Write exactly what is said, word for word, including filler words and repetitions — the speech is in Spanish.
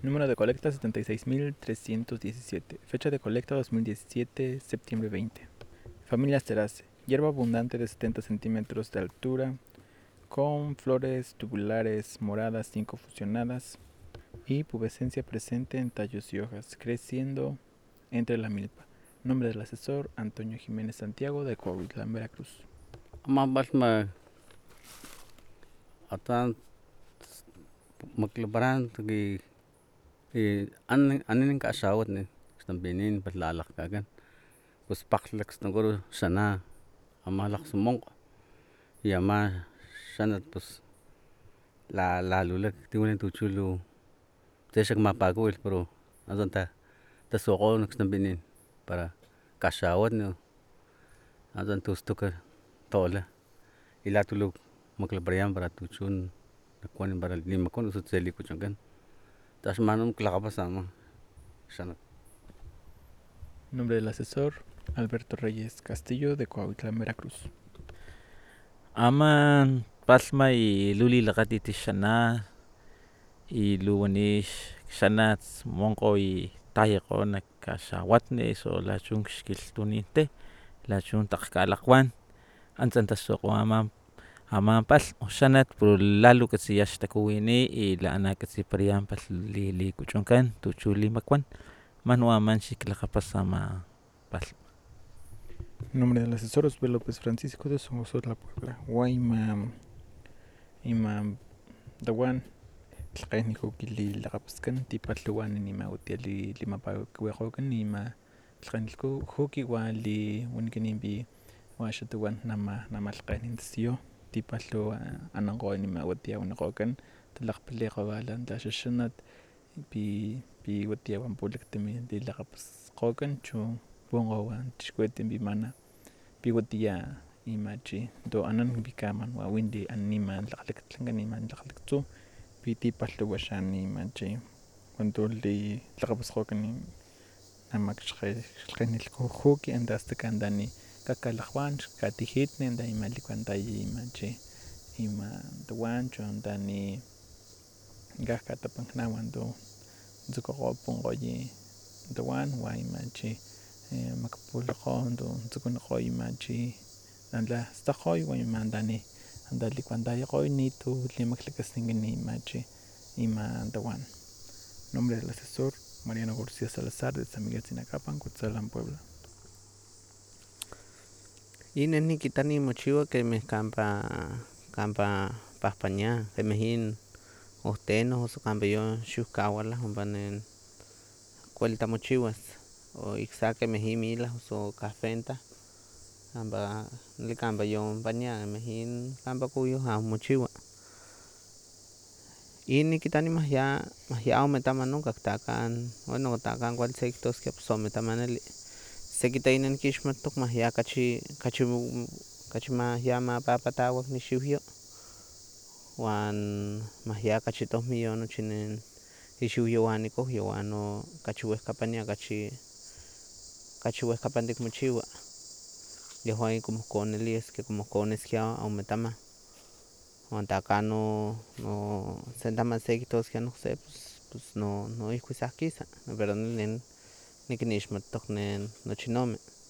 Número de colecta setenta y seis mil trescientos diecisiete. Fecha de colecta dos mil diecisiete, septiembre veinte. Familia Asteraceae. Hierba abundante de setenta centímetros de altura, con flores tubulares moradas cinco fusionadas y pubescencia presente en tallos y hojas, creciendo entre la milpa. Nombre del asesor: Antonio Jiménez Santiago, de Coahuitlán, Veracruz. Ama balma atan maklabaran gi an anin ka asawat ni stambinin ballalak kagan pues paklak stangoro sana amalak sumong yama sanat pues la la lulak tiwin tuchulu tesak mapagul pero azanta tasokon stambinin para kasawat no azan tustuka tola ilatuluk maklabaran para tuchun nakuan para limakon usutseli kuchangan tasmanum klakapasama sanat. Nombre del asesor: Alberto Reyes Castillo, de Coahuitlán, Veracruz. Aman palma y luli lakatiti shana y luwanish shanats monko y tayako nakashawatne so la chung xkiltuninte la chung takkalakwan antzanta soko aman aman pal shanat pro lalo kasi yashtakuwini y la ana kasi parian pal li li kuchunkan tuchuli makwan manua man shiklakapasama pal. Nombre del asesor: Osvaldo López Francisco, de Somosotla, Puebla. Guayma Imam Dawan tlaqayniko kili laqapaskan tipatluwan nima utiali lima pakueqokan nima tlaqaynilko hoki wa li winkinimbi washatuwan nama nama tlaqaynintasio tipatlu ananqo nima watia winqokan tlaqpaliqawalan tlaxaxanat pi pi watiawan pulaktimi lilaqapasqokan chu ponqowan tixkuetin bimana piwatia imachi do anan bikaman wa windi anima tlaqlakatlankan nima tlaqlaktsu pitipaltu waxan imachi cuando li tlaqapasqokan nama xqaynilko hoki anda hasta kandani kakalaqwan xkatijitni anda ima likuantayi imachi ima tawan chu andani kajkatapanknawan do ntsukuqo ponqoyi tawan wa imachi makapulaqo do ntsukunaqo imachi antla stakhoy wa ima andani anda likuantayakoy nitu limaklakastinkan imachi ima tawan. Nombre del asesor: Mariano García Salazar, de San Miguel Tzinacapan, Cuetzalan, Puebla. Inen nikitani mochiwa kemeh kampa kampa pahpania kemeh uhteno oso kampa yon xuhkawala ompa nen kuali tamochiwas o iksa kemeh imila oso kahventa kampa neli kampa yonpania kemeh in kampa kuyoj amo mochiwa. In nikitani mahya mahya ome taman onka tahkan bueno tahkan kuali sekihtoskia pues ome taman neli seki inen nikixmatok mahya kachi kachi kachi mahya mapapatawak nixiwyo wan mahya kachi tohmio nochi nen ixiwyowan nikohyo wan no kachi wehkapania kachi kachi wehkapantik mochiwa yehwan kimohkoniliskeh kimohkoniskia ome taman wan tahkan no no se taman sekihtoskia en okse pues no noihko sa kisa pero neli ne nikinixmatok nen nochi ome.